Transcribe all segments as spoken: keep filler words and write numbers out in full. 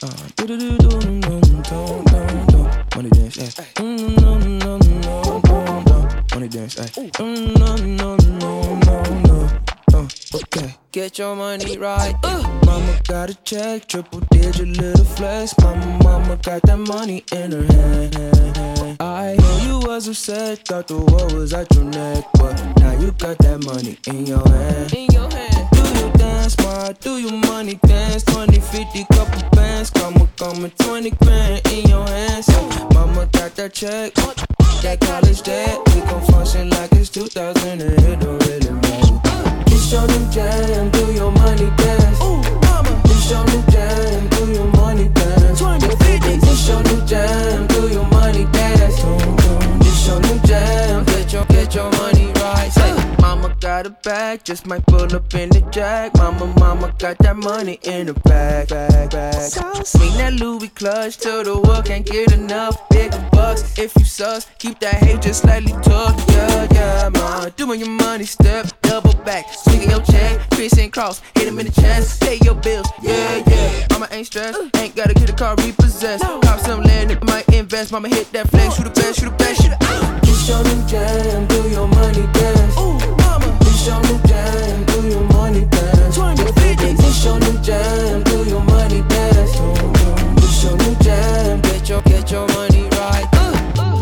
Uh, do do do do do do do do. Money dance, eh? Mm no no no no no. Money dance, eh? Mm no no no no no. Uh, okay. Get your money right. Uh. Mama got a check, triple digit little flex. Mama, mama got that money in her hand. I know you was upset, thought the world was at your neck, but now you got that money in your hand. In your hand. Do you dance, ma? Do you money dance? twenty, fifty, couple bands, come on, come on, twenty grand in your hands. So mama got that check, that college debt. We gon' function like it's two thousand and it don't really matter. It's your new jam, do your money dance. Ooh, mama. It's your new jam, do your money dance. twenty, fifty. It's your new jam, do your money dance. It's your new jam, get your, get your money right. Say, mama got a bag, just might pull up in the jack. Mama, mama got that money in the bag, bag, bag. Swing that Louis clutch till the world can't get enough. Bigger bucks, if you sus, keep that hate just slightly tucked. Yeah, yeah, ma, doing your money step, double back, swinging your check, Chris and cross, hit him in the chest, pay your bills, yeah, yeah. Mama ain't stressed, ain't gotta get a car repossessed. Cop some land, it might invest. Mama hit that flex, shoot the best, shoot the best, shoot the uh. It's your new jam, do your money dance. Ooh, mama. It's your new jam, do your money dance. twenty, fifty. It's your new jam, do your money dance. It's your new jam, get your, get your money right. Uh, uh.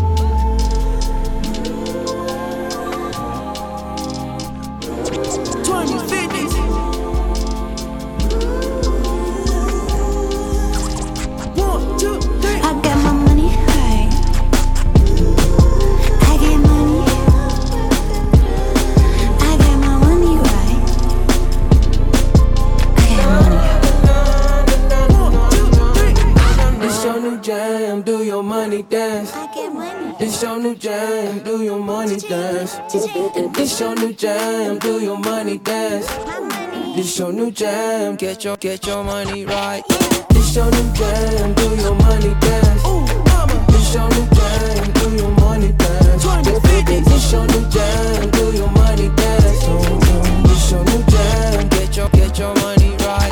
twenty, fifty. One, two, three. I got my money right. I get money. I get my money right. I got money. It's your new jam, do your money dance. I get money. It's your new jam, do your money dance. It's your new jam, do your money dance. It's your new jam, get your, get your money right. It's your new jam, do your money dance. It's your new jam, do your money dance.